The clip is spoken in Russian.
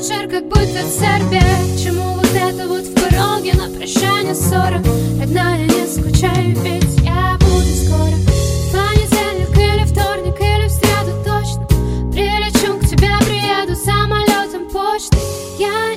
вечер, как будто Сербия. К чему вот это вот в пороге на прощание ссора? Родная, не скучай, ведь я буду скоро. В понедельник или вторник, или в среду точно прилечу к тебе, приеду самолетом почты. Я